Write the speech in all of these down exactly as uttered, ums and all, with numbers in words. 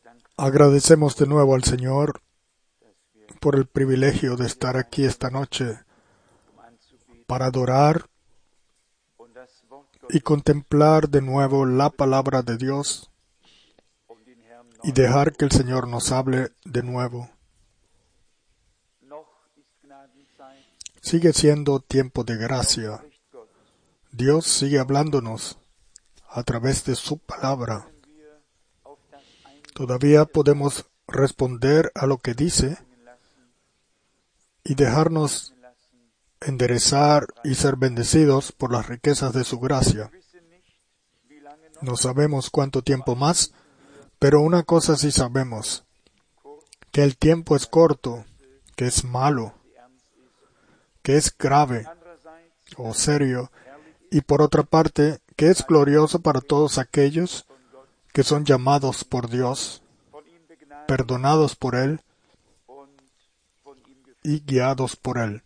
Agradecemos de nuevo al Señor por el privilegio de estar aquí esta noche para adorar y contemplar de nuevo la palabra de Dios y dejar que el Señor nos hable de nuevo. Sigue siendo tiempo de gracia. Dios sigue hablándonos a través de su palabra. Todavía podemos responder a lo que dice y dejarnos enderezar y ser bendecidos por las riquezas de su gracia. No sabemos cuánto tiempo más, pero una cosa sí sabemos, que el tiempo es corto, que es malo, que es grave o serio, y por otra parte, que es glorioso para todos aquellos que son llamados por Dios, perdonados por Él y guiados por Él.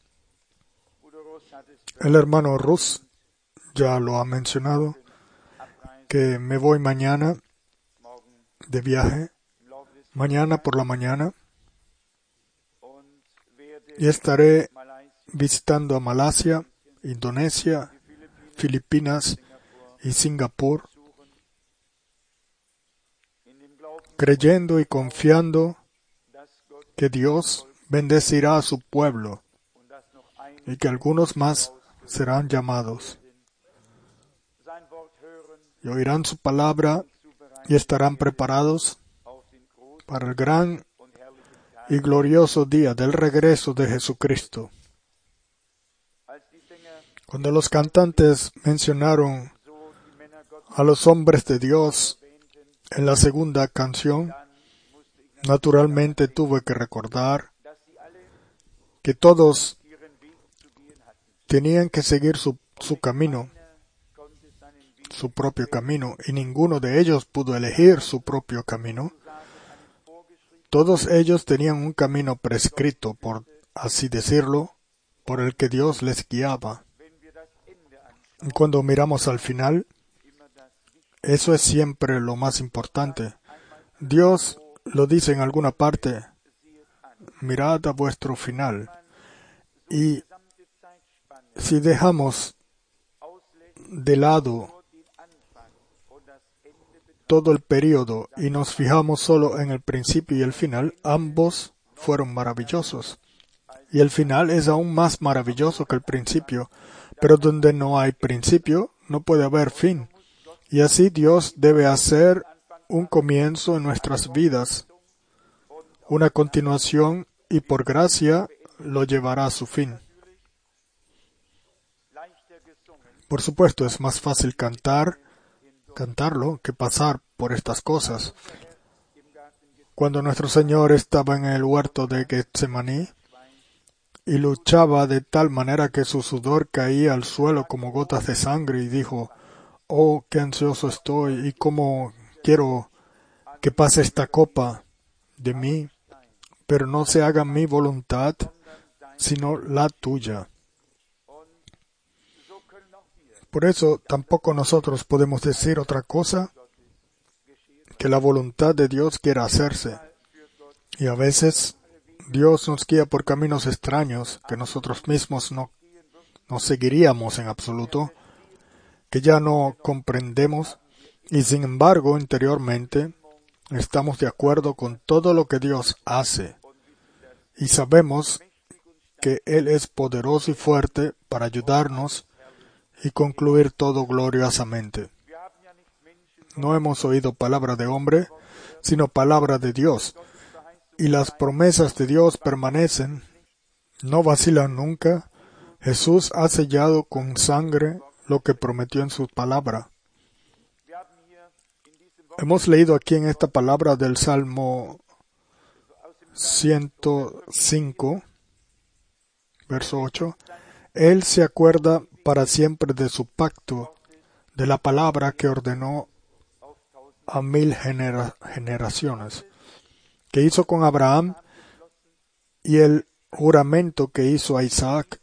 El hermano Rus ya lo ha mencionado, que me voy mañana de viaje, mañana por la mañana, y estaré visitando a Malasia, Indonesia, Filipinas y Singapur, creyendo y confiando que Dios bendecirá a su pueblo y que algunos más serán llamados y oirán su palabra y estarán preparados para el gran y glorioso día del regreso de Jesucristo. Cuando los cantantes mencionaron a los hombres de Dios en la segunda canción, naturalmente tuve que recordar que todos tenían que seguir su, su camino, su propio camino, y ninguno de ellos pudo elegir su propio camino. Todos ellos tenían un camino prescrito, por así decirlo, por el que Dios les guiaba. Y cuando miramos al final, eso es siempre lo más importante. Dios lo dice en alguna parte, mirad a vuestro final. Y si dejamos de lado todo el período y nos fijamos solo en el principio y el final, ambos fueron maravillosos. Y el final es aún más maravilloso que el principio, pero donde no hay principio, no puede haber fin. Y así Dios debe hacer un comienzo en nuestras vidas, una continuación, y por gracia lo llevará a su fin. Por supuesto, es más fácil cantar, cantarlo, que pasar por estas cosas. Cuando nuestro Señor estaba en el huerto de Getsemaní y luchaba de tal manera que su sudor caía al suelo como gotas de sangre y dijo, oh, qué ansioso estoy y cómo quiero que pase esta copa de mí, pero no se haga mi voluntad, sino la tuya. Por eso tampoco nosotros podemos decir otra cosa que la voluntad de Dios quiera hacerse. Y a veces Dios nos guía por caminos extraños que nosotros mismos no, no seguiríamos en absoluto, que ya no comprendemos, y sin embargo, interiormente, estamos de acuerdo con todo lo que Dios hace, y sabemos que Él es poderoso y fuerte para ayudarnos y concluir todo gloriosamente. No hemos oído palabra de hombre, sino palabra de Dios, y las promesas de Dios permanecen, no vacilan nunca. Jesús ha sellado con sangre lo que prometió en su palabra. Hemos leído aquí en esta palabra del Salmo ciento cinco, verso ocho, Él se acuerda para siempre de su pacto, de la palabra que ordenó a mil genera- generaciones, que hizo con Abraham, y el juramento que hizo a Isaac,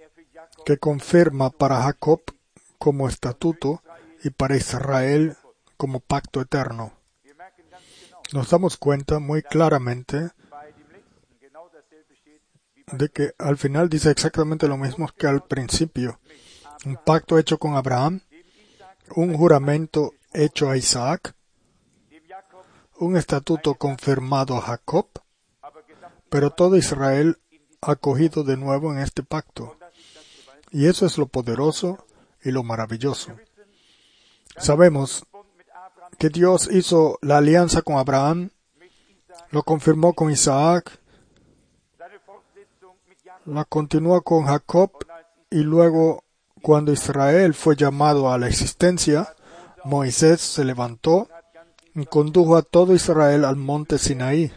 que confirma para Jacob como estatuto y para Israel como pacto eterno. Nos damos cuenta muy claramente de que al final dice exactamente lo mismo que al principio. Un pacto hecho con Abraham, un juramento hecho a Isaac, un estatuto confirmado a Jacob, pero todo Israel acogido de nuevo en este pacto. Y eso es lo poderoso y lo maravilloso. Sabemos que Dios hizo la alianza con Abraham, lo confirmó con Isaac, la continuó con Jacob, y luego, cuando Israel fue llamado a la existencia, Moisés se levantó y condujo a todo Israel al monte Sinaí,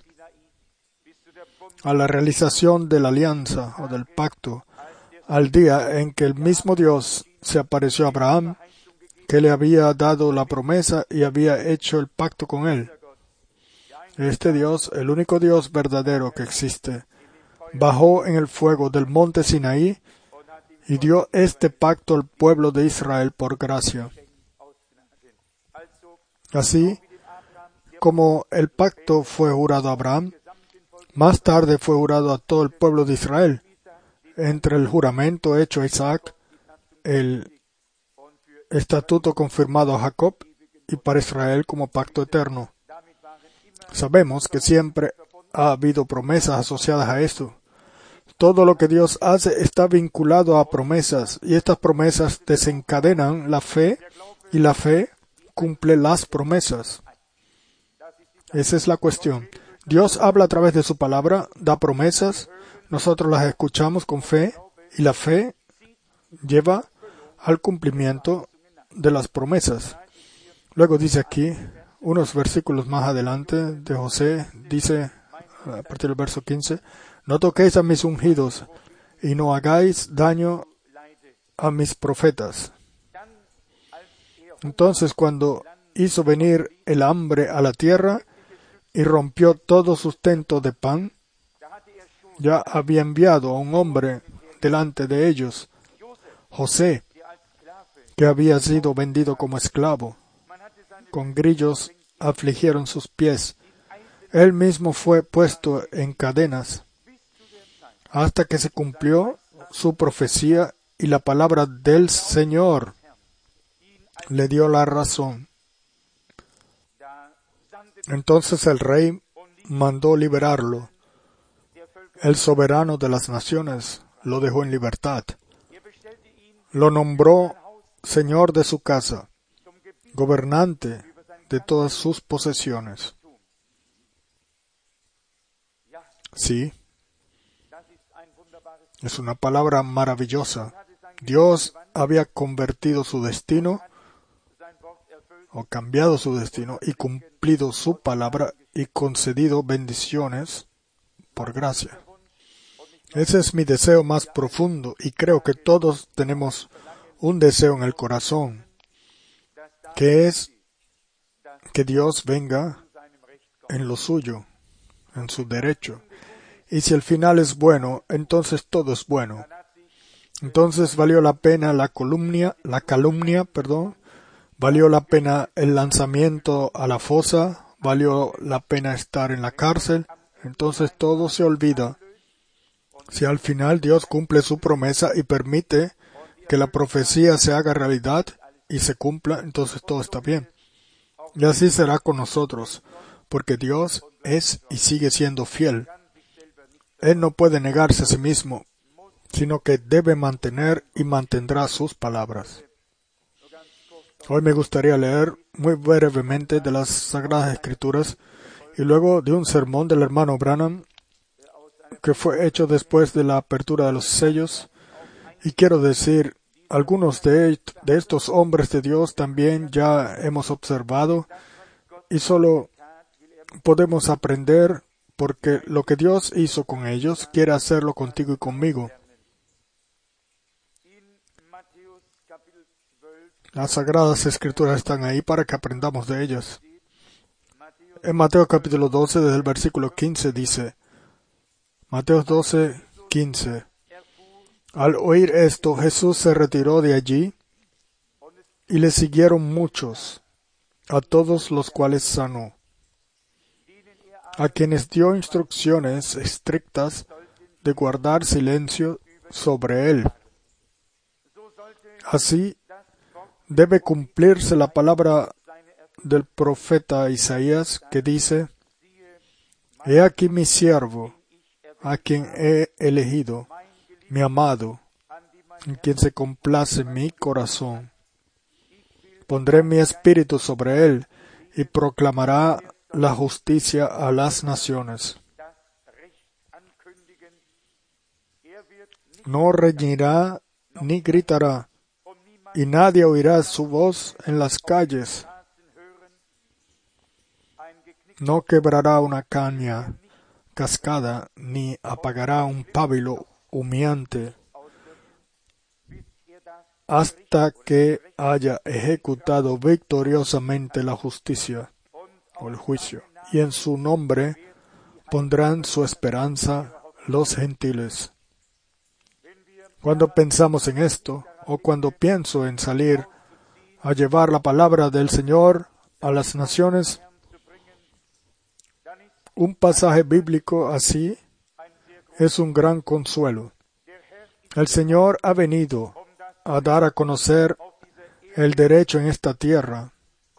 a la realización de la alianza o del pacto, al día en que el mismo Dios se apareció a Abraham, que le había dado la promesa y había hecho el pacto con él. Este Dios, el único Dios verdadero que existe, bajó en el fuego del monte Sinaí y dio este pacto al pueblo de Israel por gracia. Así como el pacto fue jurado a Abraham, más tarde fue jurado a todo el pueblo de Israel, entre el juramento hecho a Isaac, el estatuto confirmado a Jacob, y para Israel como pacto eterno. Sabemos que siempre ha habido promesas asociadas a esto. Todo lo que Dios hace está vinculado a promesas, y estas promesas desencadenan la fe, y la fe cumple las promesas. Esa es la cuestión. Dios habla a través de su palabra, da promesas, nosotros las escuchamos con fe, y la fe lleva al cumplimiento de las promesas. Luego dice aquí, unos versículos más adelante de José, dice a partir del verso quince, no toquéis a mis ungidos y no hagáis daño a mis profetas. Entonces, cuando hizo venir el hambre a la tierra y rompió todo sustento de pan, ya había enviado a un hombre delante de ellos, José, que había sido vendido como esclavo. Con grillos afligieron sus pies. Él mismo fue puesto en cadenas, hasta que se cumplió su profecía y la palabra del Señor le dio la razón. Entonces el rey mandó liberarlo. El soberano de las naciones lo dejó en libertad. Lo nombró señor de su casa, gobernante de todas sus posesiones. Sí, es una palabra maravillosa. Dios había convertido su destino, o cambiado su destino, y cumplido su palabra, y concedido bendiciones por gracia. Ese es mi deseo más profundo, y creo que todos tenemos un deseo en el corazón, que es que Dios venga en lo suyo, en su derecho. Y si el final es bueno, entonces todo es bueno. Entonces valió la pena la calumnia, la calumnia, perdón, valió la pena el lanzamiento a la fosa, valió la pena estar en la cárcel. Entonces todo se olvida. Si al final Dios cumple su promesa y permite que la profecía se haga realidad y se cumpla, entonces todo está bien. Y así será con nosotros, porque Dios es y sigue siendo fiel. Él no puede negarse a sí mismo, sino que debe mantener y mantendrá sus palabras. Hoy me gustaría leer muy brevemente de las Sagradas Escrituras y luego de un sermón del hermano Branham que fue hecho después de la apertura de los sellos. Y quiero decir, algunos de, de estos hombres de Dios también ya hemos observado y solo podemos aprender porque lo que Dios hizo con ellos quiere hacerlo contigo y conmigo. Las Sagradas Escrituras están ahí para que aprendamos de ellas. En Mateo capítulo doce, desde el versículo quince, dice, Mateo doce, quince, al oír esto, Jesús se retiró de allí y le siguieron muchos. a todos los cuales sanó, a quienes dio instrucciones estrictas de guardar silencio sobre él. Así debe cumplirse la palabra del profeta Isaías que dice: He aquí mi siervo, a quien he elegido, mi amado, en quien se complace mi corazón. Pondré mi espíritu sobre él y proclamará la justicia a las naciones. No reñirá ni gritará, y nadie oirá su voz en las calles. No quebrará una caña cascada, ni apagará un pábilo humeante, hasta que haya ejecutado victoriosamente la justicia o el juicio. Y en su nombre pondrán su esperanza los gentiles. Cuando pensamos en esto, o cuando pienso en salir a llevar la palabra del Señor a las naciones, un pasaje bíblico así es un gran consuelo. El Señor ha venido a dar a conocer el derecho en esta tierra,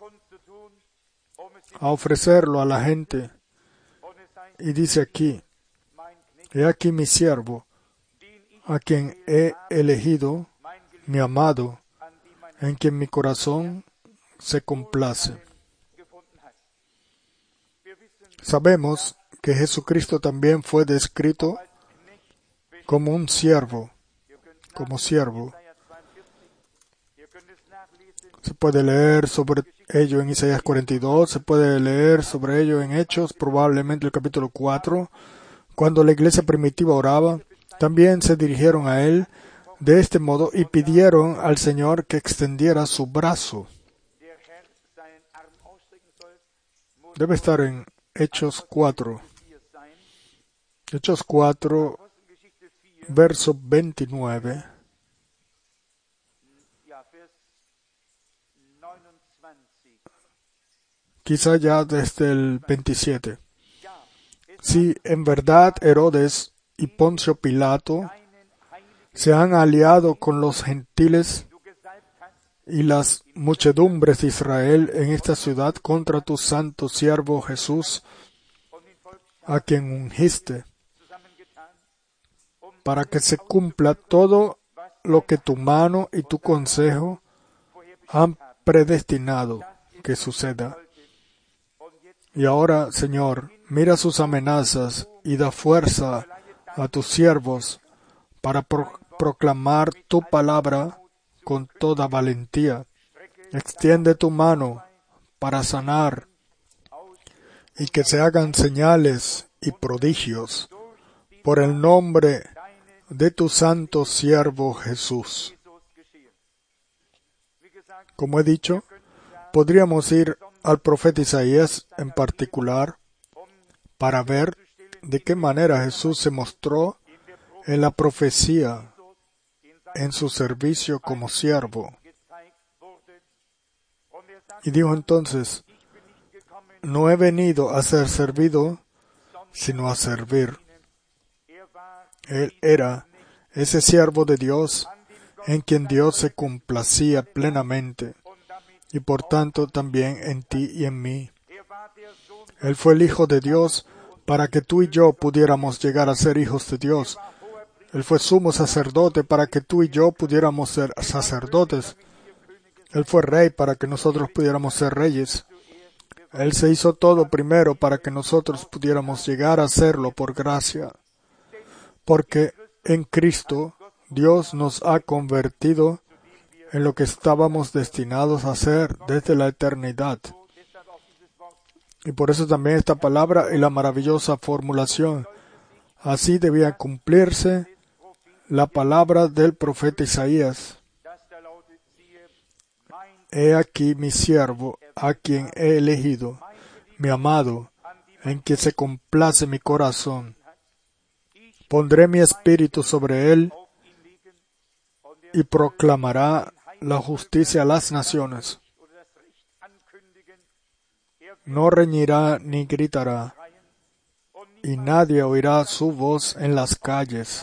a ofrecerlo a la gente. Y dice aquí: He aquí mi siervo, a quien he elegido, mi amado, en quien mi corazón se complace. Sabemos que Jesucristo también fue descrito como un siervo, como siervo. Se puede leer sobre ello en Isaías cuarenta y dos, se puede leer sobre ello en Hechos, probablemente el capítulo cuatro. Cuando la iglesia primitiva oraba, también se dirigieron a él de este modo y pidieron al Señor que extendiera su brazo. Debe estar en Hechos cuatro. Hechos cuatro, verso veintinueve. Quizá ya desde el veintisiete. Si en verdad Herodes y Poncio Pilato se han aliado con los gentiles y las muchedumbres de Israel en esta ciudad contra tu santo siervo Jesús, a quien ungiste, para que se cumpla todo lo que tu mano y tu consejo han predestinado que suceda. Y ahora, Señor, mira sus amenazas y da fuerza a tus siervos para pro- proclamar tu palabra con toda valentía. Extiende tu mano para sanar y que se hagan señales y prodigios por el nombre de tu santo siervo Jesús. Como he dicho, podríamos ir al profeta Isaías en particular para ver de qué manera Jesús se mostró en la profecía en su servicio como siervo. Y dijo entonces: No he venido a ser servido, sino a servir. Él era ese siervo de Dios en quien Dios se complacía plenamente, y por tanto también en ti y en mí. Él fue el Hijo de Dios para que tú y yo pudiéramos llegar a ser hijos de Dios. Él fue sumo sacerdote para que tú y yo pudiéramos ser sacerdotes. Él fue rey para que nosotros pudiéramos ser reyes. Él se hizo todo primero para que nosotros pudiéramos llegar a serlo por gracia. Porque en Cristo Dios nos ha convertido en lo que estábamos destinados a ser desde la eternidad. Y por eso también esta palabra y la maravillosa formulación: así debía cumplirse la palabra del profeta Isaías. He aquí mi siervo, a quien he elegido, mi amado, en quien se complace mi corazón. Pondré mi espíritu sobre él y proclamará la justicia a las naciones. No reñirá ni gritará, y nadie oirá su voz en las calles.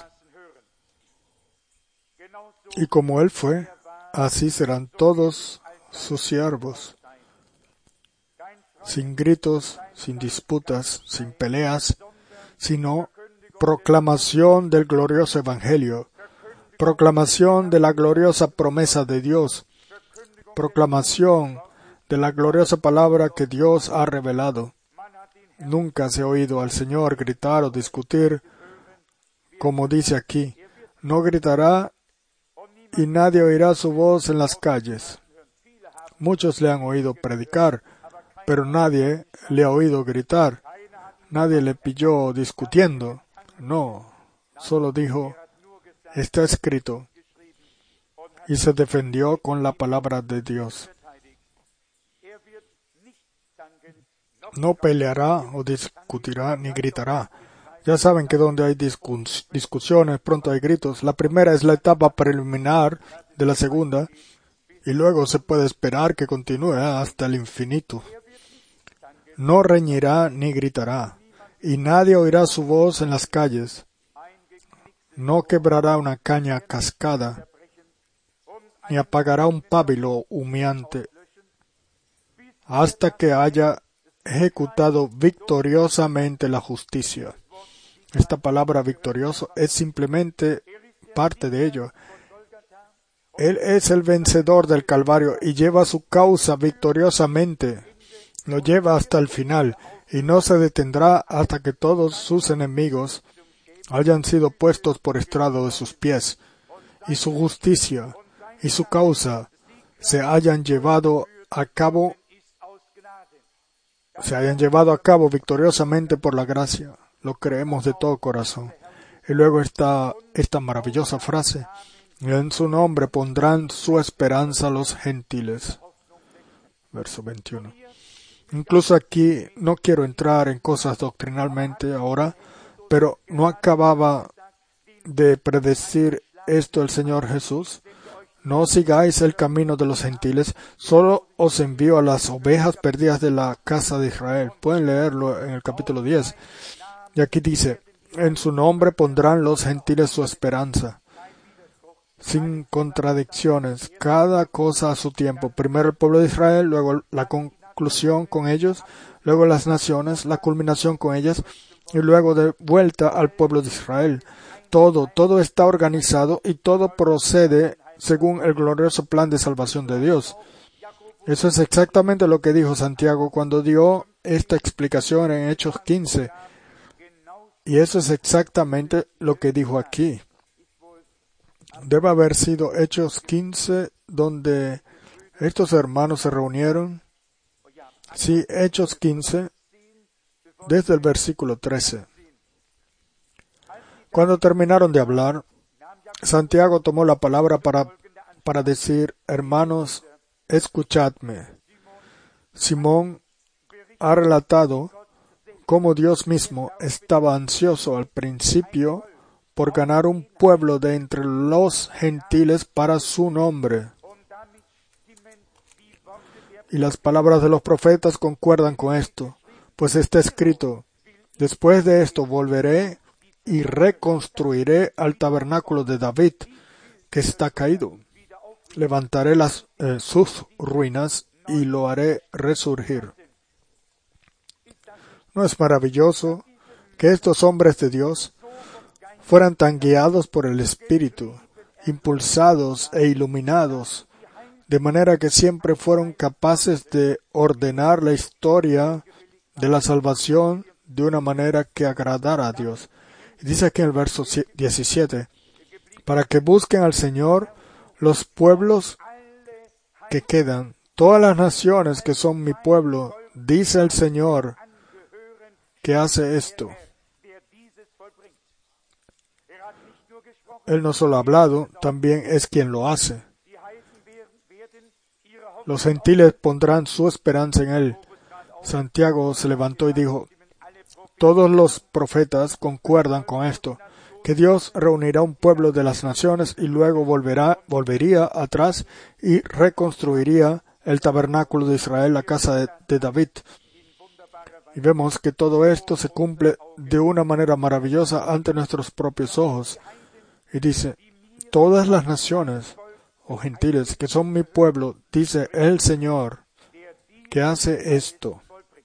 Y como Él fue, así serán todos sus siervos, sin gritos, sin disputas, sin peleas, sino proclamación del glorioso Evangelio, proclamación de la gloriosa promesa de Dios, proclamación de la gloriosa palabra que Dios ha revelado. Nunca se ha oído al Señor gritar o discutir, como dice aquí, no gritará y nadie oirá su voz en las calles. Muchos le han oído predicar, pero nadie le ha oído gritar. Nadie le pilló discutiendo. No, solo dijo, está escrito, y se defendió con la palabra de Dios. No peleará o discutirá ni gritará. Ya saben que donde hay discus- discusiones, pronto hay gritos. La primera es la etapa preliminar de la segunda, y luego se puede esperar que continúe hasta el infinito. No reñirá ni gritará, y nadie oirá su voz en las calles. No quebrará una caña cascada, ni apagará un pábilo humeante, hasta que haya ejecutado victoriosamente la justicia. Esta palabra victorioso es simplemente parte de ello. Él es el vencedor del Calvario y lleva su causa victoriosamente. Lo lleva hasta el final y no se detendrá hasta que todos sus enemigos hayan sido puestos por estrado de sus pies y su justicia y su causa se hayan llevado a cabo se hayan llevado a cabo victoriosamente por la gracia. Lo creemos de todo corazón. Y luego está esta maravillosa frase, en su nombre pondrán su esperanza los gentiles. Verso veintiuno. Incluso aquí no quiero entrar en cosas doctrinalmente ahora, pero ¿no acababa de predecir esto el Señor Jesús? No sigáis el camino de los gentiles, solo os envío a las ovejas perdidas de la casa de Israel. Pueden leerlo en el capítulo diez. Y aquí dice, en su nombre pondrán los gentiles su esperanza. Sin contradicciones, cada cosa a su tiempo. Primero el pueblo de Israel, luego la conclusión con ellos, luego las naciones, la culminación con ellas, y luego de vuelta al pueblo de Israel. Todo, todo está organizado y todo procede según el glorioso plan de salvación de Dios. Eso es exactamente lo que dijo Santiago cuando dio esta explicación en Hechos quince. Y eso es exactamente lo que dijo aquí. Debe haber sido Hechos quince donde estos hermanos se reunieron. Sí, Hechos quince, desde el versículo trece. Cuando terminaron de hablar, Santiago tomó la palabra para, para decir, hermanos, escuchadme. Simón ha relatado cómo Dios mismo estaba ansioso al principio por ganar un pueblo de entre los gentiles para su nombre. Y las palabras de los profetas concuerdan con esto, pues está escrito, después de esto volveré y reconstruiré al tabernáculo de David, que está caído. Levantaré las, eh, sus ruinas y lo haré resurgir. ¿No es maravilloso que estos hombres de Dios fueran tan guiados por el Espíritu, impulsados e iluminados, de manera que siempre fueron capaces de ordenar la historia de la salvación de una manera que agradara a Dios? Dice aquí en el verso diecisiete, para que busquen al Señor los pueblos que quedan, todas las naciones que son mi pueblo, dice el Señor, que hace esto. Él no solo ha hablado, también es quien lo hace. Los gentiles pondrán su esperanza en Él. Santiago se levantó y dijo, todos los profetas concuerdan con esto, que Dios reunirá un pueblo de las naciones y luego volverá, volvería atrás y reconstruiría el tabernáculo de Israel, la casa de, de David. Y vemos que todo esto se cumple de una manera maravillosa ante nuestros propios ojos. Y dice, todas las naciones o gentiles que son mi pueblo, dice el Señor, que hace esto.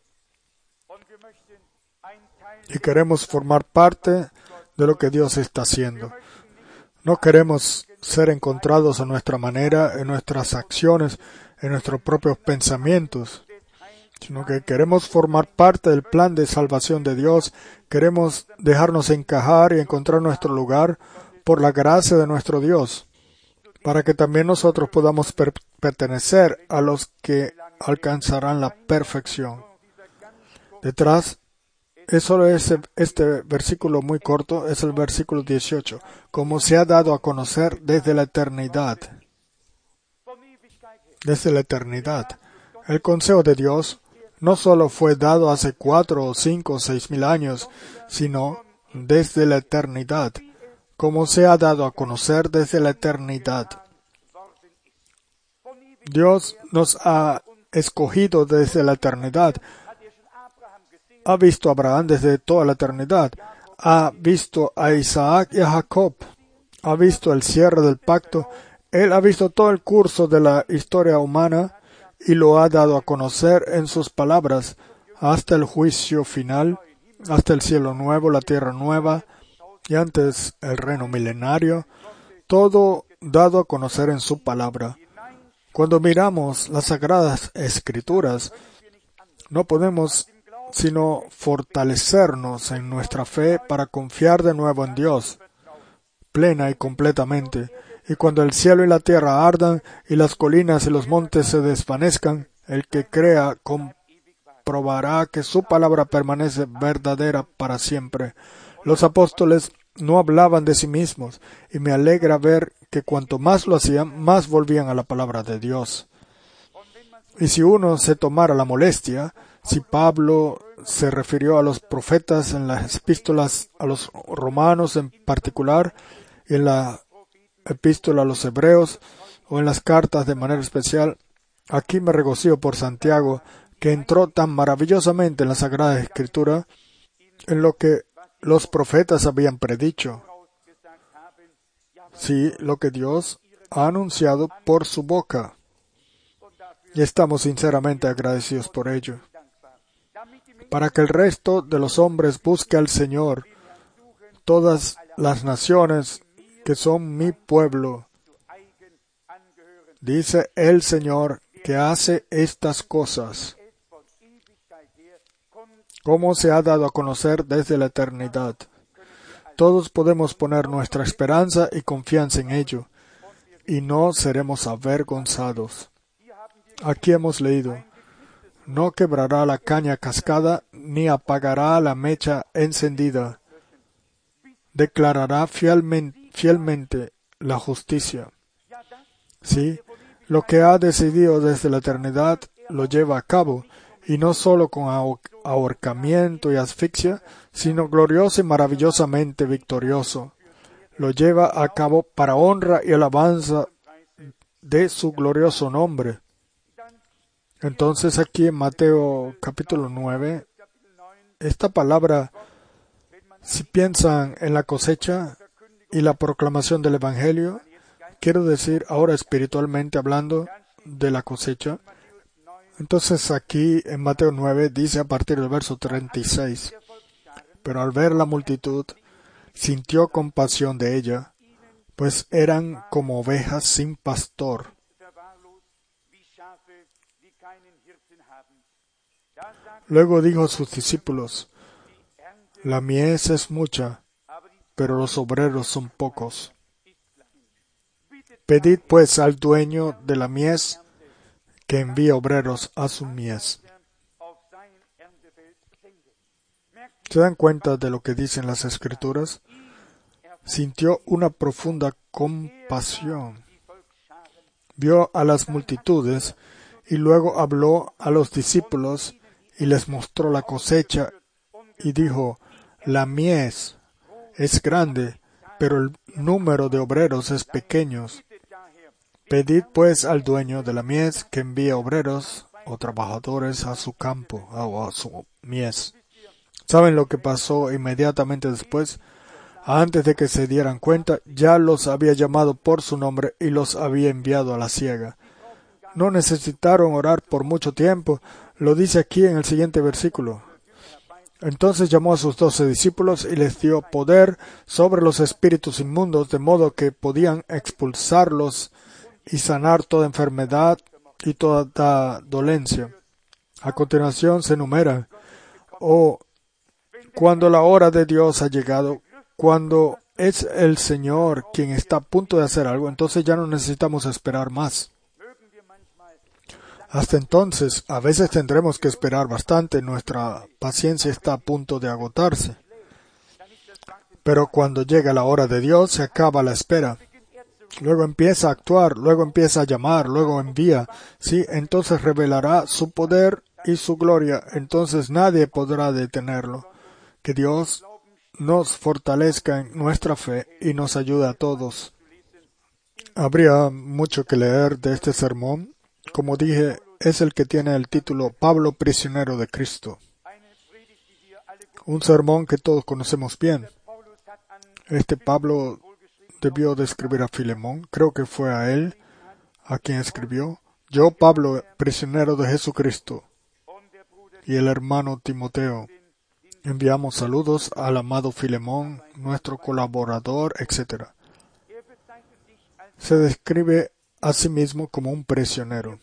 Y queremos formar parte de lo que Dios está haciendo. No queremos ser encontrados a nuestra manera, en nuestras acciones, en nuestros propios pensamientos, sino que queremos formar parte del plan de salvación de Dios. Queremos dejarnos encajar y encontrar nuestro lugar por la gracia de nuestro Dios, para que también nosotros podamos per- pertenecer a los que alcanzarán la perfección. Detrás, es solo ese, este versículo muy corto, es el versículo dieciocho, como se ha dado a conocer desde la eternidad. Desde la eternidad. El consejo de Dios no solo fue dado hace cuatro o cinco o seis mil años, sino desde la eternidad, como se ha dado a conocer desde la eternidad. Dios nos ha escogido desde la eternidad. Ha visto a Abraham desde toda la eternidad. Ha visto a Isaac y a Jacob. Ha visto el cierre del pacto. Él ha visto todo el curso de la historia humana y lo ha dado a conocer en sus palabras hasta el juicio final, hasta el cielo nuevo, la tierra nueva y antes el reino milenario, todo dado a conocer en su palabra. Cuando miramos las sagradas escrituras, no podemos sino fortalecernos en nuestra fe para confiar de nuevo en Dios, plena y completamente. Y cuando el cielo y la tierra ardan y las colinas y los montes se desvanezcan, el que crea comprobará que su palabra permanece verdadera para siempre. Los apóstoles no hablaban de sí mismos, y me alegra ver que cuanto más lo hacían, más volvían a la palabra de Dios. Y si uno se tomara la molestia, si Pablo se refirió a los profetas en las epístolas a los romanos en particular, y en la epístola a los hebreos, o en las cartas de manera especial, aquí me regocijo por Santiago, que entró tan maravillosamente en la Sagrada Escritura, en lo que los profetas habían predicho. Sí, lo que Dios ha anunciado por su boca. Y estamos sinceramente agradecidos por ello. Para que el resto de los hombres busque al Señor, todas las naciones que son mi pueblo, dice el Señor que hace estas cosas, como se ha dado a conocer desde la eternidad. Todos podemos poner nuestra esperanza y confianza en ello, y no seremos avergonzados. Aquí hemos leído, no quebrará la caña cascada, ni apagará la mecha encendida. Declarará fielmente, fielmente la justicia. Sí, lo que ha decidido desde la eternidad lo lleva a cabo, y no solo con ahorcamiento y asfixia, sino glorioso y maravillosamente victorioso. Lo lleva a cabo para honra y alabanza de su glorioso nombre. Entonces aquí en Mateo capítulo nueve, esta palabra, si piensan en la cosecha y la proclamación del Evangelio, quiero decir ahora espiritualmente hablando de la cosecha. Entonces aquí en Mateo nueve dice a partir del verso treinta y seis, pero al ver la multitud, sintió compasión de ella, pues eran como ovejas sin pastor. Luego dijo a sus discípulos, la mies es mucha, pero los obreros son pocos. Pedid pues al dueño de la mies que envíe obreros a su mies. ¿Se dan cuenta de lo que dicen las Escrituras? Sintió una profunda compasión. Vio a las multitudes y luego habló a los discípulos y les mostró la cosecha y dijo, la mies es grande, pero el número de obreros es pequeño. Pedid pues al dueño de la mies que envíe obreros o trabajadores a su campo o a su mies. ¿Saben lo que pasó inmediatamente después? Antes de que se dieran cuenta, ya los había llamado por su nombre y los había enviado a la siega. No necesitaron orar por mucho tiempo. Lo dice aquí en el siguiente versículo. Entonces llamó a sus doce discípulos y les dio poder sobre los espíritus inmundos, de modo que podían expulsarlos y sanar toda enfermedad y toda dolencia. A continuación se enumera, oh, cuando la hora de Dios ha llegado, cuando es el Señor quien está a punto de hacer algo, entonces ya no necesitamos esperar más. Hasta entonces, a veces tendremos que esperar bastante, nuestra paciencia está a punto de agotarse. Pero cuando llega la hora de Dios, se acaba la espera. Luego empieza a actuar, luego empieza a llamar, luego envía. Sí, entonces revelará su poder y su gloria. Entonces nadie podrá detenerlo. Que Dios nos fortalezca en nuestra fe y nos ayude a todos. Habría mucho que leer de este sermón. Como dije, es el que tiene el título Pablo, prisionero de Cristo. Un sermón que todos conocemos bien. Este Pablo debió de escribir a Filemón. Creo que fue a él a quien escribió. Yo, Pablo, prisionero de Jesucristo, y el hermano Timoteo, enviamos saludos al amado Filemón, nuestro colaborador, etcétera. Se describe a sí mismo como un prisionero.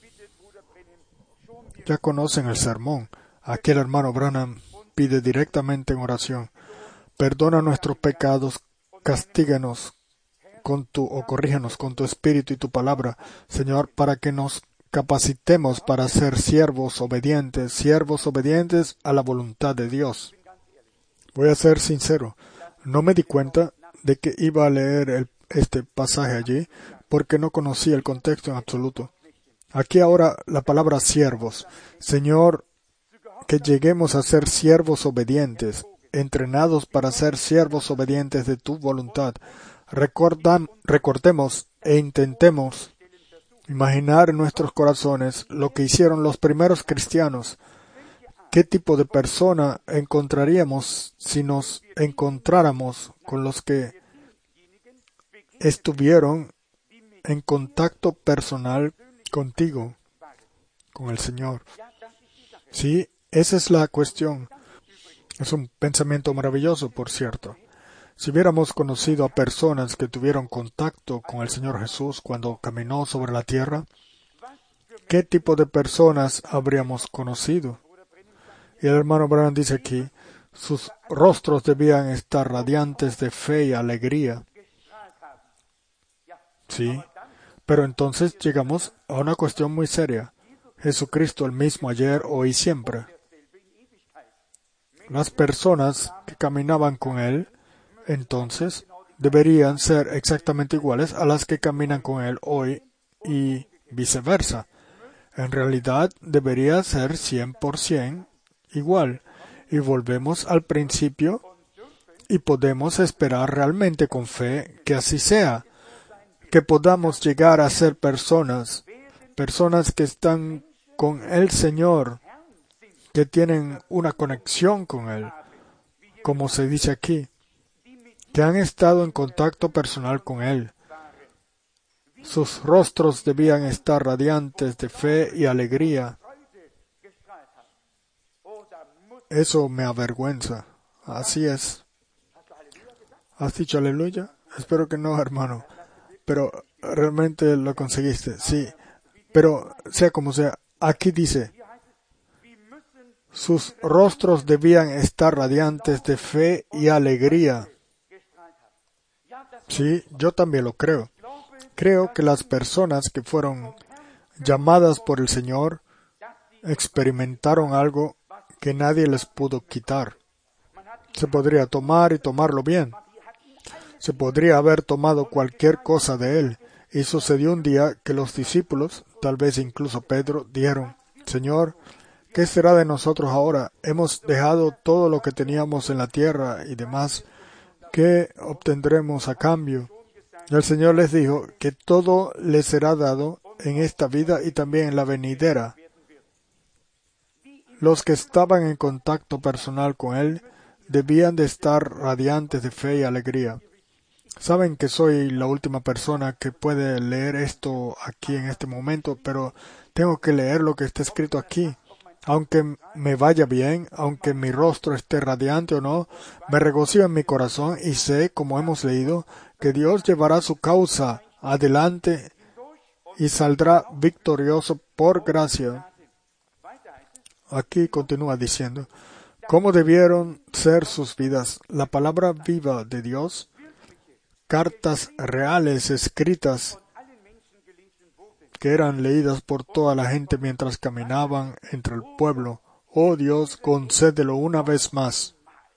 Ya conocen el sermón. Aquí el hermano Branham pide directamente en oración: perdona nuestros pecados, castíganos con tu, o corrígenos con tu espíritu y tu palabra, Señor, para que nos capacitemos para ser siervos obedientes, siervos obedientes a la voluntad de Dios. Voy a ser sincero, no me di cuenta de que iba a leer el, este pasaje allí, porque no conocía el contexto en absoluto. Aquí ahora la palabra siervos. Señor, que lleguemos a ser siervos obedientes, entrenados para ser siervos obedientes de tu voluntad. Recordan, recordemos e intentemos imaginar en nuestros corazones lo que hicieron los primeros cristianos. ¿Qué tipo de persona encontraríamos si nos encontráramos con los que estuvieron en contacto personal contigo, con el Señor? Sí, esa es la cuestión. Es un pensamiento maravilloso, por cierto. Si hubiéramos conocido a personas que tuvieron contacto con el Señor Jesús cuando caminó sobre la tierra, ¿qué tipo de personas habríamos conocido? Y el hermano Branham dice aquí, sus rostros debían estar radiantes de fe y alegría. Sí, pero entonces llegamos a una cuestión muy seria. Jesucristo el mismo ayer, hoy y siempre. Las personas que caminaban con Él, entonces, deberían ser exactamente iguales a las que caminan con Él hoy y viceversa. En realidad, debería ser cien por ciento igual. Y volvemos al principio y podemos esperar realmente con fe que así sea. Que podamos llegar a ser personas, personas que están con el Señor, que tienen una conexión con Él, como se dice aquí, que han estado en contacto personal con Él. Sus rostros debían estar radiantes de fe y alegría. Eso me avergüenza. Así es. ¿Has dicho aleluya? Espero que no, hermano. Pero realmente lo conseguiste. Sí. Pero sea como sea, aquí dice, sus rostros debían estar radiantes de fe y alegría. Sí, yo también lo creo. Creo que las personas que fueron llamadas por el Señor experimentaron algo que nadie les pudo quitar. Se podría tomar y tomarlo bien. Se podría haber tomado cualquier cosa de Él. Y sucedió un día que los discípulos, tal vez incluso Pedro, dijeron, Señor, ¿qué será de nosotros ahora? Hemos dejado todo lo que teníamos en la tierra y demás. ¿Qué obtendremos a cambio? El Señor les dijo que todo les será dado en esta vida y también en la venidera. Los que estaban en contacto personal con Él debían de estar radiantes de fe y alegría. Saben que soy la última persona que puede leer esto aquí en este momento, pero tengo que leer lo que está escrito aquí. Aunque me vaya bien, aunque mi rostro esté radiante o no, me regocijo en mi corazón y sé, como hemos leído, que Dios llevará su causa adelante y saldrá victorioso por gracia. Aquí continúa diciendo, ¿cómo debieron ser sus vidas? La palabra viva de Dios, cartas reales escritas que eran leídas por toda la gente mientras caminaban entre el pueblo. Oh Dios, concédelo una vez más.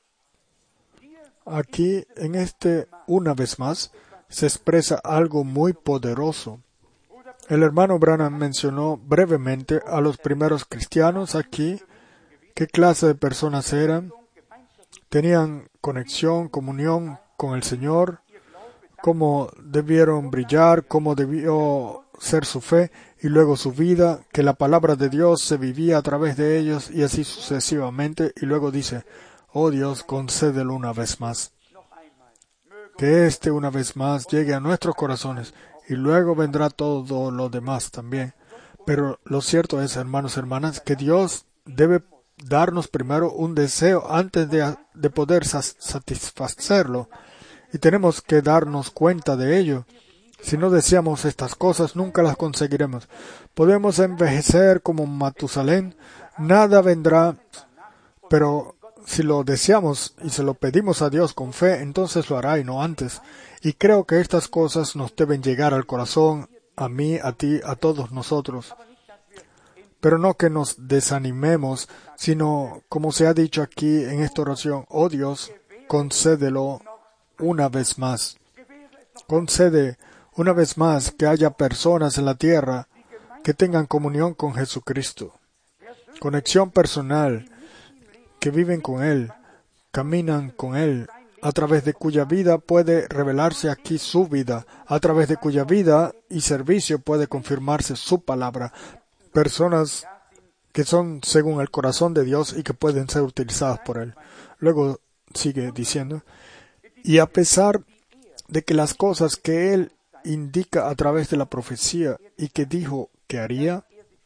Aquí, en este una vez más, se expresa algo muy poderoso. El hermano Branham mencionó brevemente a los primeros cristianos aquí, qué clase de personas eran, tenían conexión, comunión con el Señor, cómo debieron brillar, cómo debió ser su fe y luego su vida, que la palabra de Dios se vivía a través de ellos y así sucesivamente. Y luego dice, oh Dios, concédelo una vez más. Que este una vez más llegue a nuestros corazones y luego vendrá todo lo demás también. Pero lo cierto es, hermanos y hermanas, que Dios debe darnos primero un deseo antes de, de poder satisfacerlo. Y tenemos que darnos cuenta de ello. Si no deseamos estas cosas, nunca las conseguiremos. Podemos envejecer como Matusalén, nada vendrá, pero si lo deseamos y se lo pedimos a Dios con fe, entonces lo hará y no antes. Y creo que estas cosas nos deben llegar al corazón, a mí, a ti, a todos nosotros. Pero no que nos desanimemos, sino, como se ha dicho aquí en esta oración, oh Dios, concédelo una vez más. Concede una vez más que haya personas en la tierra que tengan comunión con Jesucristo, conexión personal, que viven con Él, caminan con Él, a través de cuya vida puede revelarse aquí su vida, a través de cuya vida y servicio puede confirmarse su palabra. Personas que son según el corazón de Dios y que pueden ser utilizadas por Él. Luego sigue diciendo, y a pesar de que las cosas que Él indica a través de la profecía y que dijo que haría,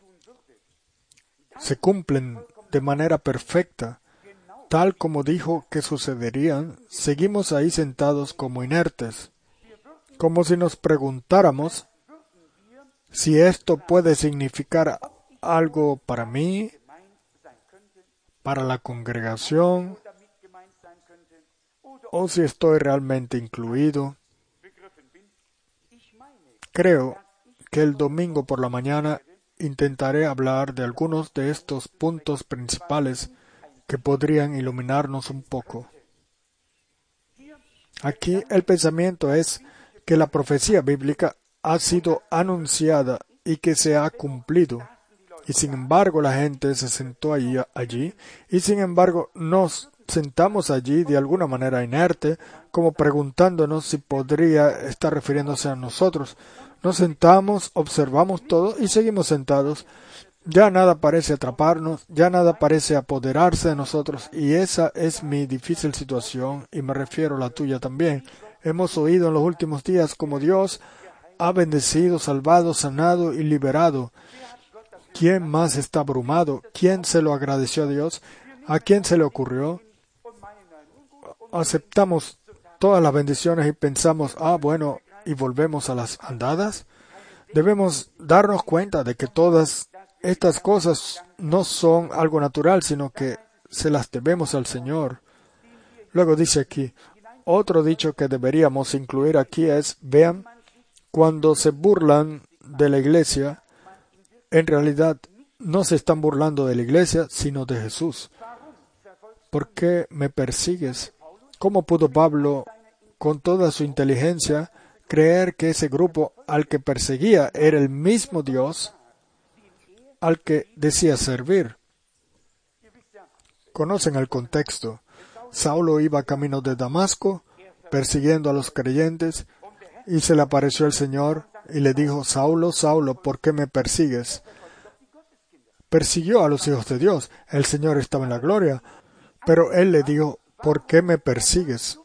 se cumplen de manera perfecta, tal como dijo que sucederían, seguimos ahí sentados como inertes, como si nos preguntáramos si esto puede significar algo para mí, para la congregación, o si estoy realmente incluido. Creo que el domingo por la mañana intentaré hablar de algunos de estos puntos principales que podrían iluminarnos un poco. Aquí el pensamiento es que la profecía bíblica ha sido anunciada y que se ha cumplido. Y sin embargo la gente se sentó allí, allí y sin embargo nos sentamos allí de alguna manera inerte, como preguntándonos si podría estar refiriéndose a nosotros. Nos sentamos, observamos todo y seguimos sentados. Ya nada parece atraparnos, ya nada parece apoderarse de nosotros, y esa es mi difícil situación, y me refiero a la tuya también. Hemos oído en los últimos días cómo Dios ha bendecido, salvado, sanado y liberado. ¿Quién más está abrumado? ¿Quién se lo agradeció a Dios? ¿A quién se le ocurrió? Aceptamos todas las bendiciones y pensamos, ah, bueno, y volvemos a las andadas. Debemos darnos cuenta de que todas estas cosas no son algo natural, sino que se las debemos al Señor. Luego dice aquí, otro dicho que deberíamos incluir aquí es, vean, cuando se burlan de la iglesia, en realidad no se están burlando de la iglesia, sino de Jesús. ¿Por qué me persigues? ¿Cómo pudo Pablo, con toda su inteligencia, creer que ese grupo al que perseguía era el mismo Dios al que decía servir? Conocen el contexto. Saulo iba camino de Damasco, persiguiendo a los creyentes, y se le apareció el Señor y le dijo, Saulo, Saulo, ¿por qué me persigues? Persiguió a los hijos de Dios. El Señor estaba en la gloria, pero él le dijo, ¿por qué me persigues?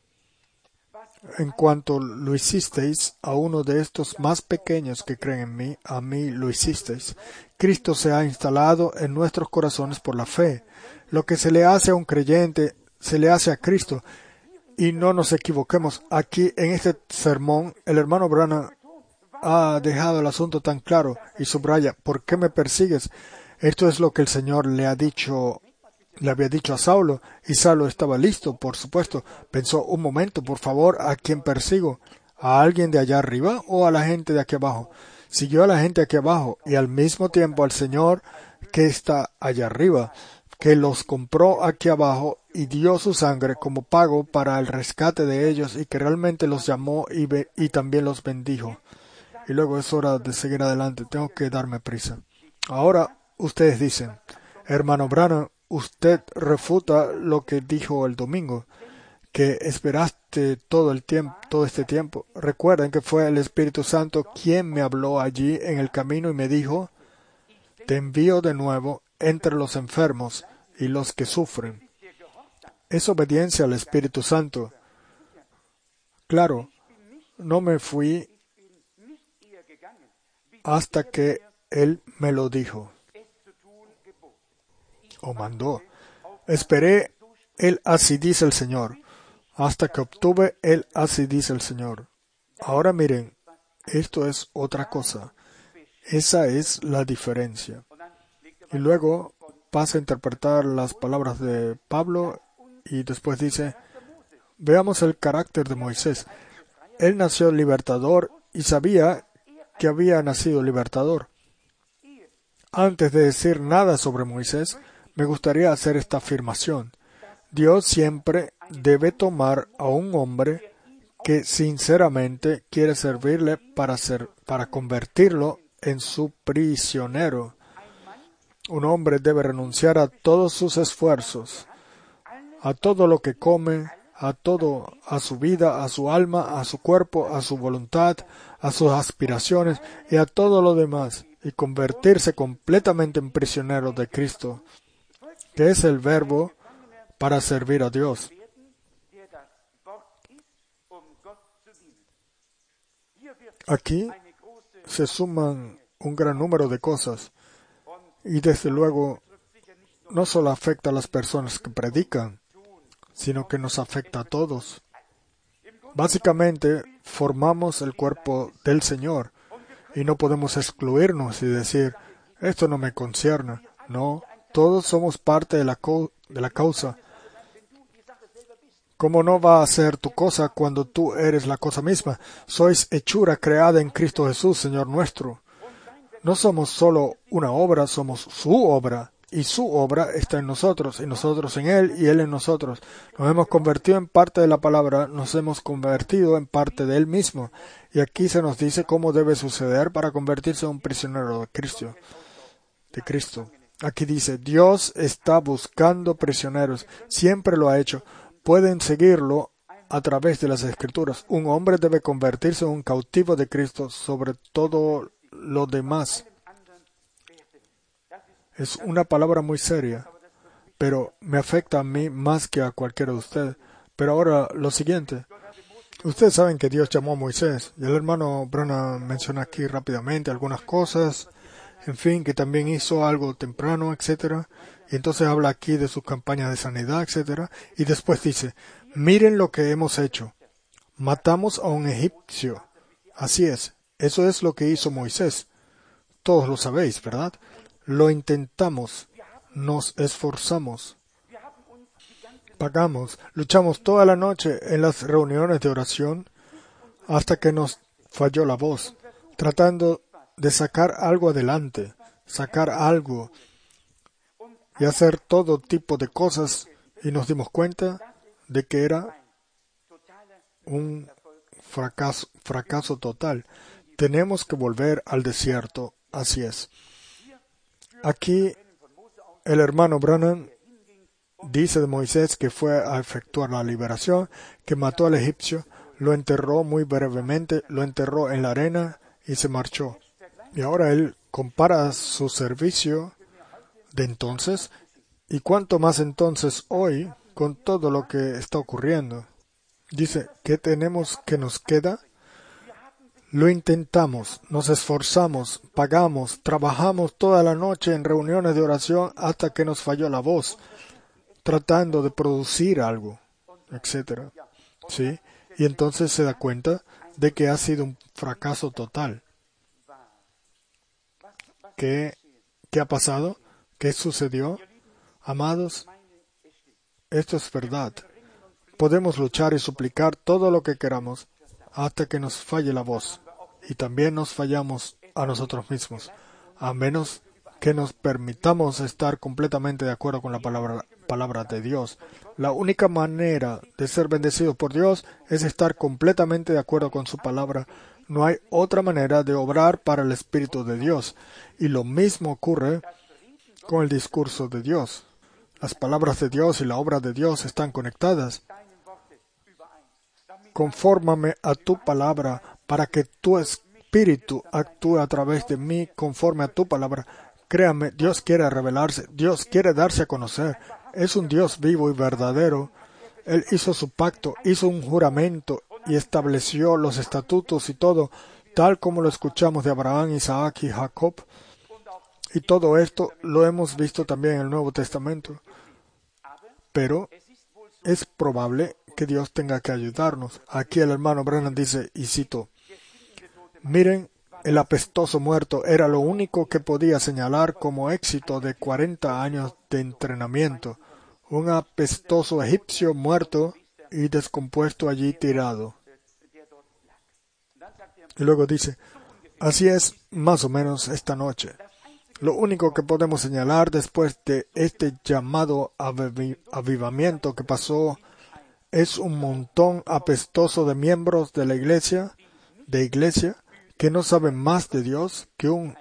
En cuanto lo hicisteis a uno de estos más pequeños que creen en mí, a mí lo hicisteis. Cristo se ha instalado en nuestros corazones por la fe. Lo que se le hace a un creyente, se le hace a Cristo. Y no nos equivoquemos. Aquí, en este sermón, el hermano Branham ha dejado el asunto tan claro y subraya, ¿por qué me persigues? Esto es lo que el Señor le ha dicho, le había dicho a Saulo, y Saulo estaba listo, por supuesto. Pensó, un momento, por favor, ¿a quién persigo? ¿A alguien de allá arriba o a la gente de aquí abajo? Siguió a la gente aquí abajo y al mismo tiempo al Señor que está allá arriba, que los compró aquí abajo y dio su sangre como pago para el rescate de ellos y que realmente los llamó y, be- y también los bendijo. Y luego es hora de seguir adelante, tengo que darme prisa. Ahora ustedes dicen, hermano Branham, usted refuta lo que dijo el domingo, que esperaste todo el tiempo, todo este tiempo. Recuerden que fue el Espíritu Santo quien me habló allí en el camino y me dijo, te envío de nuevo entre los enfermos y los que sufren. Es obediencia al Espíritu Santo. Claro, no me fui hasta que Él me lo dijo o mandó. Esperé el así dice el Señor, hasta que obtuve el así dice el Señor. Ahora miren, esto es otra cosa. Esa es la diferencia. Y luego pasa a interpretar las palabras de Pablo y después dice, veamos el carácter de Moisés. Él nació libertador y sabía que había nacido libertador. Antes de decir nada sobre Moisés, me gustaría hacer esta afirmación. Dios siempre debe tomar a un hombre que sinceramente quiere servirle para, ser, para convertirlo en su prisionero. Un hombre debe renunciar a todos sus esfuerzos, a todo lo que come, a todo, a su vida, a su alma, a su cuerpo, a su voluntad, a sus aspiraciones y a todo lo demás, y convertirse completamente en prisionero de Cristo, que es el verbo para servir a Dios. Aquí se suman un gran número de cosas y desde luego no solo afecta a las personas que predican, sino que nos afecta a todos. Básicamente formamos el cuerpo del Señor y no podemos excluirnos y decir, esto no me concierne. No, todos somos parte de la, co- de la causa. ¿Cómo no va a ser tu cosa cuando tú eres la cosa misma? Sois hechura creada en Cristo Jesús, Señor nuestro. No somos solo una obra, somos su obra. Y su obra está en nosotros, y nosotros en Él, y Él en nosotros. Nos hemos convertido en parte de la palabra, nos hemos convertido en parte de Él mismo. Y aquí se nos dice cómo debe suceder para convertirse en un prisionero de Cristo. De Cristo. Aquí dice, Dios está buscando prisioneros, siempre lo ha hecho. Pueden seguirlo a través de las Escrituras. Un hombre debe convertirse en un cautivo de Cristo sobre todo lo demás. Es una palabra muy seria, pero me afecta a mí más que a cualquiera de ustedes. Pero ahora lo siguiente. Ustedes saben que Dios llamó a Moisés, y el hermano Branham menciona aquí rápidamente algunas cosas, en fin, que también hizo algo temprano, etcétera. Y entonces habla aquí de sus campañas de sanidad, etcétera. Y después dice, miren lo que hemos hecho. Matamos a un egipcio. Así es, eso es lo que hizo Moisés. Todos lo sabéis, ¿verdad? Lo intentamos, nos esforzamos, pagamos, luchamos toda la noche en las reuniones de oración hasta que nos falló la voz, tratando de sacar algo adelante, sacar algo y hacer todo tipo de cosas y nos dimos cuenta de que era un fracaso, fracaso total. Tenemos que volver al desierto, así es. Aquí el hermano Branham dice de Moisés que fue a efectuar la liberación, que mató al egipcio. lo enterró muy brevemente, lo enterró en la arena y se marchó. Y ahora él compara su servicio de entonces y cuánto más entonces hoy con todo lo que está ocurriendo. Dice, ¿qué tenemos que nos queda? Lo intentamos, nos esforzamos, pagamos, trabajamos toda la noche en reuniones de oración hasta que nos falló la voz, tratando de producir algo, etcétera. ¿Sí? Y entonces se da cuenta de que ha sido un fracaso total. ¿Qué, qué ha pasado? ¿Qué sucedió? Amados, esto es verdad. Podemos luchar y suplicar todo lo que queramos hasta que nos falle la voz. Y también nos fallamos a nosotros mismos, a menos que nos permitamos estar completamente de acuerdo con la palabra, palabra de Dios. La única manera de ser bendecidos por Dios es estar completamente de acuerdo con su palabra. No hay otra manera de obrar para el Espíritu de Dios. Y lo mismo ocurre con el discurso de Dios. Las palabras de Dios y la obra de Dios están conectadas. Confórmame a tu palabra para que tu Espíritu actúe a través de mí conforme a tu palabra. Créame, Dios quiere revelarse, Dios quiere darse a conocer. Es un Dios vivo y verdadero. Él hizo su pacto, hizo un juramento y estableció los estatutos y todo, tal como lo escuchamos de Abraham, Isaac y Jacob. Y todo esto lo hemos visto también en el Nuevo Testamento. Pero es probable que Dios tenga que ayudarnos. Aquí el hermano Branham dice, y cito, miren, el apestoso muerto era lo único que podía señalar como éxito de cuarenta años de entrenamiento. Un apestoso egipcio muerto y descompuesto allí tirado. Y luego dice, así es más o menos esta noche. Lo único que podemos señalar después de este llamado aviv- avivamiento que pasó es un montón apestoso de miembros de la iglesia, de iglesia, que no saben más de Dios que un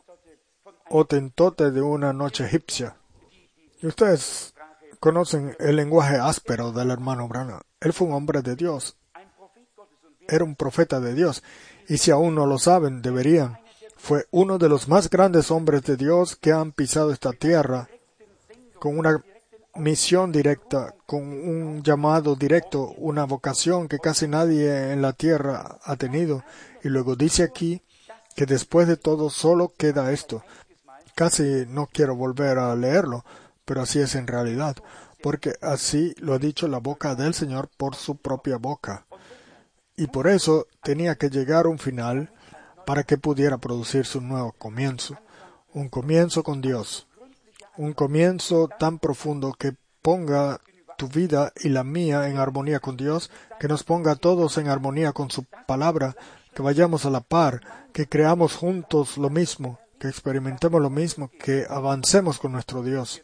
hotentote de una noche egipcia. Y ustedes conocen el lenguaje áspero del hermano Branham. Él fue un hombre de Dios. Era un profeta de Dios. Y si aún no lo saben, deberían. Fue uno de los más grandes hombres de Dios que han pisado esta tierra con una misión directa, con un llamado directo, una vocación que casi nadie en la tierra ha tenido. Y luego dice aquí que después de todo solo queda esto. Casi no quiero volver a leerlo, pero así es en realidad, porque así lo ha dicho la boca del Señor por su propia boca. Y por eso tenía que llegar un final para que pudiera producirse un nuevo comienzo, un comienzo con Dios, un comienzo tan profundo que ponga tu vida y la mía en armonía con Dios, que nos ponga a todos en armonía con su palabra, que vayamos a la par, que creamos juntos lo mismo, que experimentemos lo mismo, que avancemos con nuestro Dios.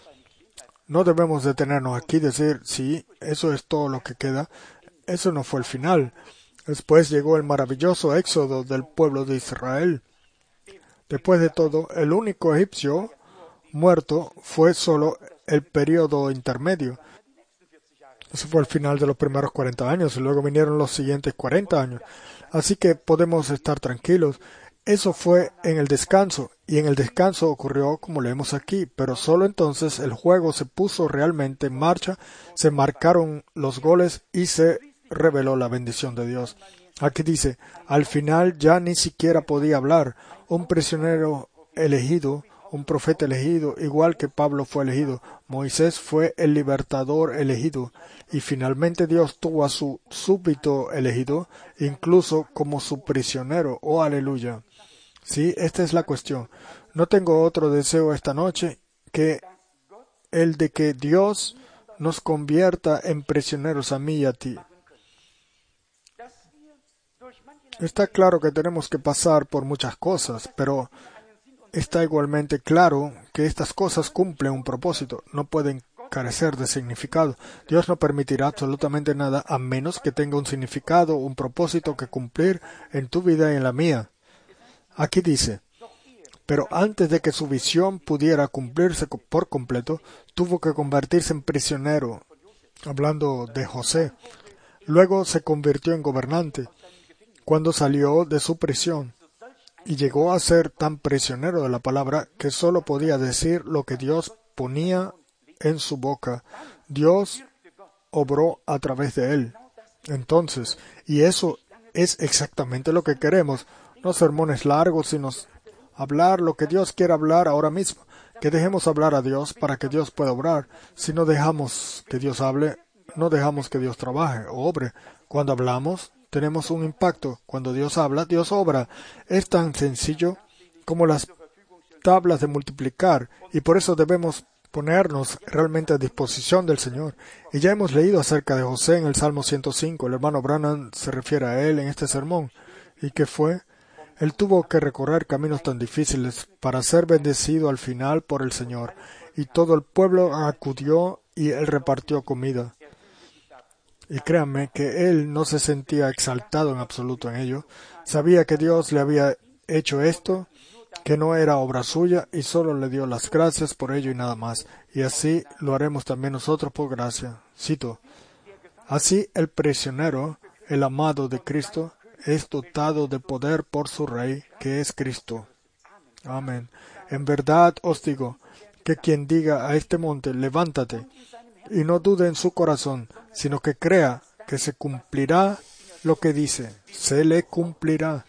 No debemos detenernos aquí y decir, sí, eso es todo lo que queda. Eso no fue el final. Después llegó el maravilloso éxodo del pueblo de Israel. Después de todo, el único egipcio muerto fue solo el periodo intermedio. Eso fue el final de los primeros cuarenta años y luego vinieron los siguientes cuarenta años. Así que podemos estar tranquilos. Eso fue en el descanso, y en el descanso ocurrió como leemos aquí, pero solo entonces el juego se puso realmente en marcha, se marcaron los goles y se reveló la bendición de Dios. Aquí dice, al final ya ni siquiera podía hablar, un prisionero elegido, un profeta elegido, igual que Pablo fue elegido, Moisés fue el libertador elegido, y finalmente Dios tuvo a su súbdito elegido, incluso como su prisionero. ¡Oh, aleluya! Sí, esta es la cuestión. No tengo otro deseo esta noche que el de que Dios nos convierta en prisioneros a mí y a ti. Está claro que tenemos que pasar por muchas cosas, pero está igualmente claro que estas cosas cumplen un propósito, no pueden carecer de significado. Dios no permitirá absolutamente nada a menos que tenga un significado, un propósito que cumplir en tu vida y en la mía. Aquí dice, pero antes de que su visión pudiera cumplirse por completo, tuvo que convertirse en prisionero. Hablando de José, Luego se convirtió en gobernante cuando salió de su prisión y llegó a ser tan prisionero de la palabra que solo podía decir lo que Dios ponía en su boca. Dios obró a través de él. Entonces, y eso es exactamente lo que queremos. No sermones largos, sino hablar lo que Dios quiere hablar ahora mismo. Que dejemos hablar a Dios para que Dios pueda obrar. Si no dejamos que Dios hable, no dejamos que Dios trabaje o obre. Cuando hablamos, tenemos un impacto. Cuando Dios habla, Dios obra. Es tan sencillo como las tablas de multiplicar, y por eso debemos ponernos realmente a disposición del Señor. Y ya hemos leído acerca de José en el Salmo ciento cinco. El hermano Branham se refiere a él en este sermón. ¿Y qué fue? Él tuvo que recorrer caminos tan difíciles para ser bendecido al final por el Señor. Y todo el pueblo acudió y él repartió comida. Y créanme que él no se sentía exaltado en absoluto en ello. Sabía que Dios le había hecho esto, que no era obra suya, y solo le dio las gracias por ello y nada más. Y así lo haremos también nosotros por gracia. Cito: así el prisionero, el amado de Cristo, es dotado de poder por su Rey, que es Cristo. Amén. En verdad os digo, que quien diga a este monte, levántate, y no dude en su corazón, sino que crea que se cumplirá lo que dice, se le cumplirá.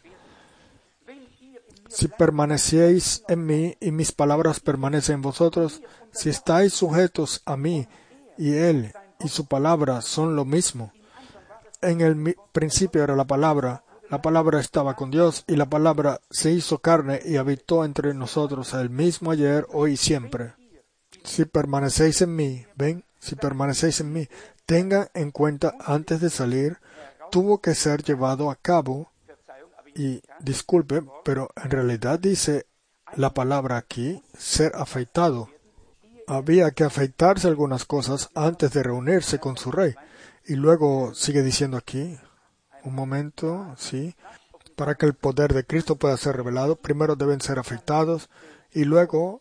Si permanecéis en mí y mis palabras permanecen en vosotros, si estáis sujetos a mí y Él y su palabra son lo mismo. En el principio era la palabra, la palabra estaba con Dios y la palabra se hizo carne y habitó entre nosotros, el mismo ayer, hoy y siempre. Si permanecéis en mí, ven, si permanecéis en mí, tengan en cuenta antes de salir, tuvo que ser llevado a cabo. Y disculpe, pero en realidad dice la palabra aquí, ser afeitado. Había que afeitarse algunas cosas antes de reunirse con su rey. Y luego sigue diciendo aquí, un momento, sí, para que el poder de Cristo pueda ser revelado, primero deben ser afeitados y luego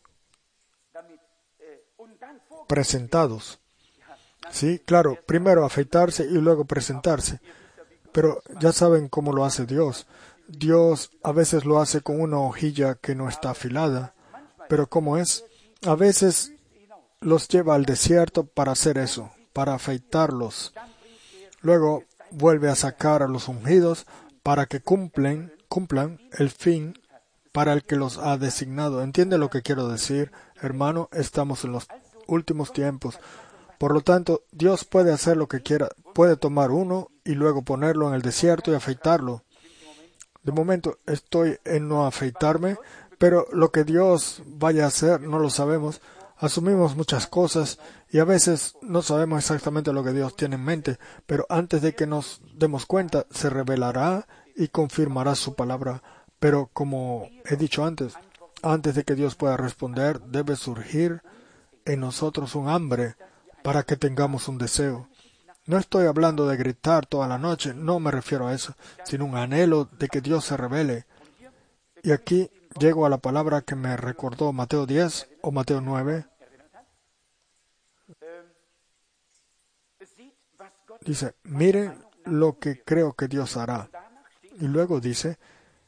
presentados. Sí, claro, primero afeitarse y luego presentarse. Pero ya saben cómo lo hace Dios. Dios a veces lo hace con una hojilla que no está afilada. Pero ¿cómo es? A veces los lleva al desierto para hacer eso, para afeitarlos. Luego vuelve a sacar a los ungidos para que cumplen, cumplan el fin para el que los ha designado. ¿Entiende lo que quiero decir, hermano? Estamos en los últimos tiempos. Por lo tanto, Dios puede hacer lo que quiera. Puede tomar uno y luego ponerlo en el desierto y afeitarlo. De momento estoy en no afeitarme, pero lo que Dios vaya a hacer no lo sabemos. Asumimos muchas cosas y a veces no sabemos exactamente lo que Dios tiene en mente, pero antes de que nos demos cuenta, se revelará y confirmará su palabra. Pero como he dicho antes, antes de que Dios pueda responder, debe surgir en nosotros un hambre para que tengamos un deseo. No estoy hablando de gritar toda la noche, no me refiero a eso, sino un anhelo de que Dios se revele. Y aquí llego a la palabra que me recordó Mateo diez o Mateo nueve. Dice, miren lo que creo que Dios hará. Y luego dice,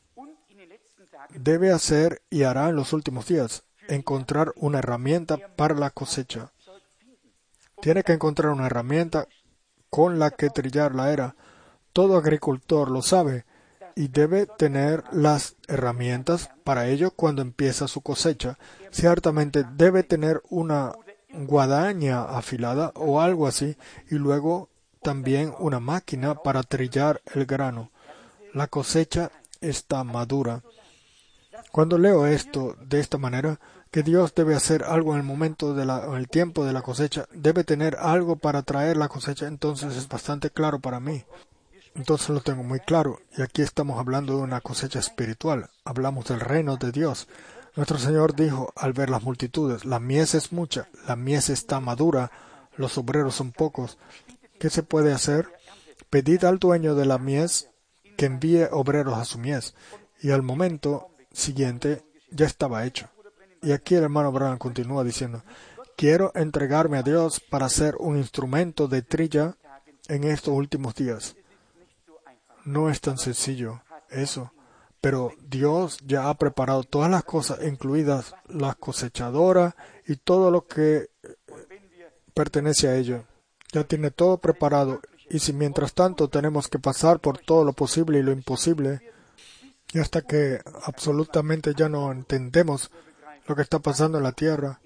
debe hacer y hará en los últimos días, encontrar una herramienta para la cosecha. Tiene que encontrar una herramienta con la que trillar la era. Todo agricultor lo sabe y debe tener las herramientas para ello cuando empieza su cosecha. Ciertamente debe tener una guadaña afilada o algo así y luego también una máquina para trillar el grano. La cosecha está madura. Cuando leo esto de esta manera, que Dios debe hacer algo en el momento de la, en el tiempo de la cosecha, debe tener algo para traer la cosecha, entonces es bastante claro para mí. Entonces lo tengo muy claro. Y aquí estamos hablando de una cosecha espiritual. Hablamos del reino de Dios. Nuestro Señor dijo al ver las multitudes, la mies es mucha, la mies está madura, los obreros son pocos. ¿Qué se puede hacer? Pedid al dueño de la mies que envíe obreros a su mies. Y al momento siguiente ya estaba hecho. Y aquí el hermano Branham continúa diciendo, quiero entregarme a Dios para ser un instrumento de trilla en estos últimos días. No es tan sencillo eso, pero Dios ya ha preparado todas las cosas, incluidas la cosechadora y todo lo que pertenece a ello. Ya tiene todo preparado, y si mientras tanto tenemos que pasar por todo lo posible y lo imposible, y hasta que absolutamente ya no entendemos lo que está pasando en la tierra,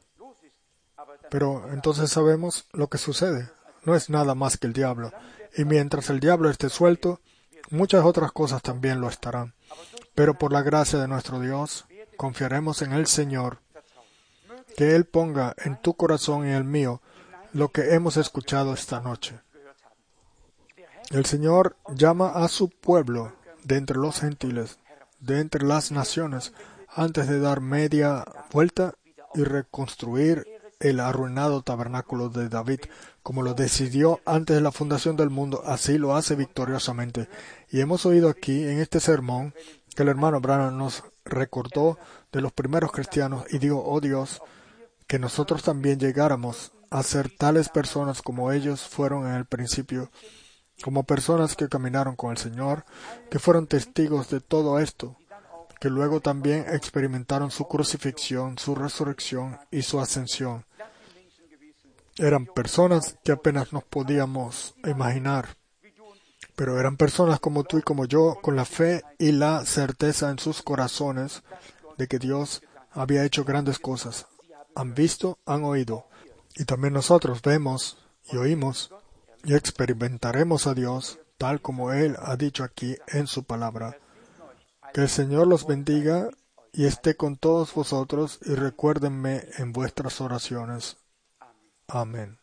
pero entonces sabemos lo que sucede. No es nada más que el diablo. Y mientras el diablo esté suelto, muchas otras cosas también lo estarán. Pero por la gracia de nuestro Dios, confiaremos en el Señor, que Él ponga en tu corazón y en el mío lo que hemos escuchado esta noche. El Señor llama a su pueblo de entre los gentiles, de entre las naciones, antes de dar media vuelta y reconstruir el arruinado tabernáculo de David, como lo decidió antes de la fundación del mundo, así lo hace victoriosamente. Y hemos oído aquí, en este sermón, que el hermano Branham nos recordó de los primeros cristianos y dijo, oh Dios, que nosotros también llegáramos a ser tales personas como ellos fueron en el principio, como personas que caminaron con el Señor, que fueron testigos de todo esto, que luego también experimentaron su crucifixión, su resurrección y su ascensión. Eran personas que apenas nos podíamos imaginar, pero eran personas como tú y como yo, con la fe y la certeza en sus corazones de que Dios había hecho grandes cosas. Han visto, han oído. Y también nosotros vemos y oímos y experimentaremos a Dios tal como Él ha dicho aquí en su palabra. Que el Señor los bendiga y esté con todos vosotros y recuérdenme en vuestras oraciones. Amén.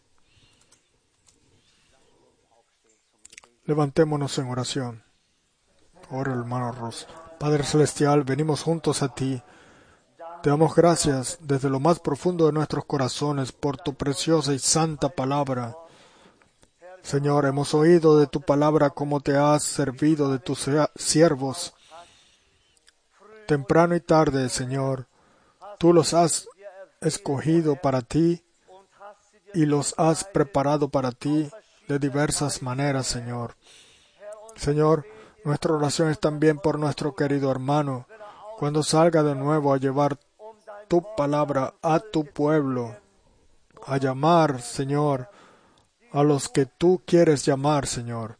Levantémonos en oración. Ora, hermano Ross. Padre Celestial, venimos juntos a ti. Te damos gracias desde lo más profundo de nuestros corazones por tu preciosa y santa palabra. Señor, hemos oído de tu palabra cómo te has servido de tus siervos. Temprano y tarde, Señor, tú los has escogido para ti y los has preparado para ti de diversas maneras, Señor. Señor, nuestra oración es también por nuestro querido hermano, cuando salga de nuevo a llevar tu palabra a tu pueblo, a llamar, Señor, a los que tú quieres llamar, Señor.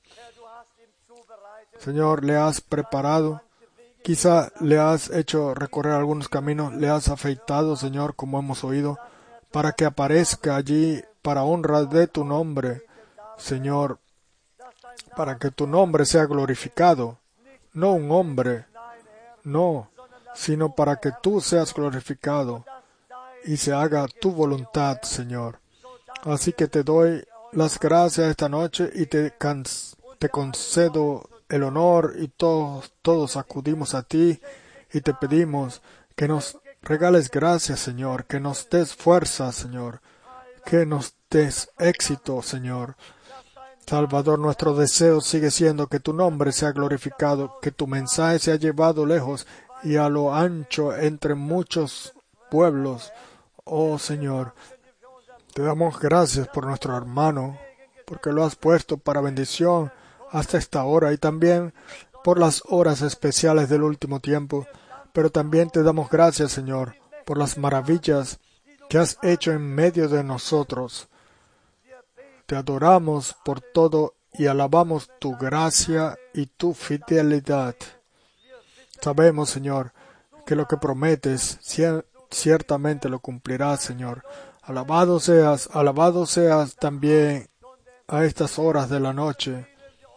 Señor, le has preparado, quizá le has hecho recorrer algunos caminos, le has afeitado, Señor, como hemos oído, para que aparezca allí para honra de tu nombre, Señor, para que tu nombre sea glorificado, no un hombre, no, sino para que tú seas glorificado y se haga tu voluntad, Señor. Así que te doy las gracias esta noche y te, te concedo el honor y todos, todos acudimos a ti y te pedimos que nos regales gracias, Señor, que nos des fuerza, Señor, que nos des éxito, Señor. Salvador, nuestro deseo sigue siendo que tu nombre sea glorificado, que tu mensaje sea llevado lejos y a lo ancho entre muchos pueblos. Oh Señor, te damos gracias por nuestro hermano, porque lo has puesto para bendición hasta esta hora y también por las horas especiales del último tiempo. Pero también te damos gracias, Señor, por las maravillas que has hecho en medio de nosotros. Te adoramos por todo y alabamos tu gracia y tu fidelidad. Sabemos, Señor, que lo que prometes ciertamente lo cumplirás, Señor. Alabado seas, alabado seas también a estas horas de la noche.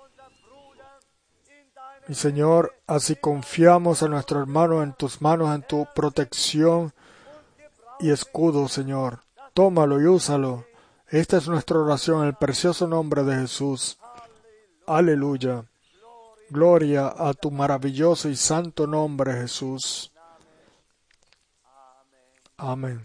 Y Señor, así confiamos a nuestro hermano en tus manos, en tu protección y escudo, Señor. Tómalo y úsalo. Esta es nuestra oración en el precioso nombre de Jesús. Aleluya. Gloria a tu maravilloso y santo nombre, Jesús. Amén.